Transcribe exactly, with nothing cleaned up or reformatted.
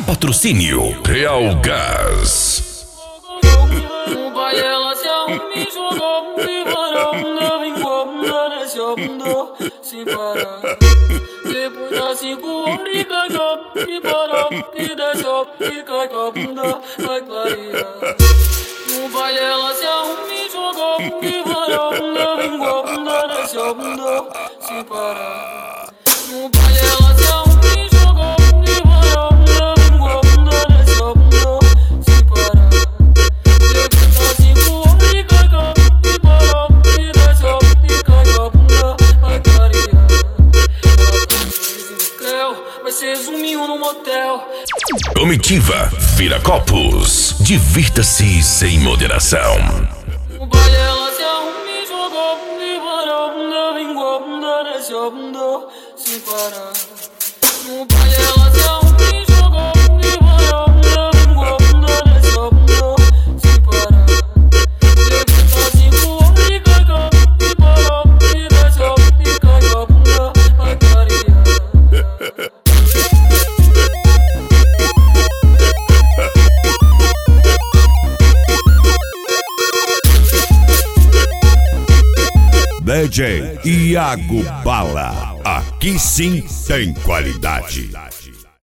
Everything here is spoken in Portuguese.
Patrocínio Real Gás. No baile ela se arruma e jogou me varanda, incomodada, se abundou, sem parar. Depois das cinco horas e cagou, e parou, e deixou, e cai com a bunda, vai clarear. No baile ela se arruma e jogou me varanda, incomodada, se abundou, sem parar. No baile ela se arruma e jogou me varanda, incomodada, se abundou, sem parar. Vai ser zuminho no motel. Comitiva Viracopos. Divirta-se sem moderação. No baile ela se arruma e jogou me varanda, vingou a bunda, desce a bunda, sem parar. No baile ela se arruma e jogou me varanda, vingou a bunda, desce a bunda, sem parar. Levanta cinco horas e cai, e parou, e desce a e cai com a bunda, vai clarear. D J Iago Bala, aqui sim tem qualidade.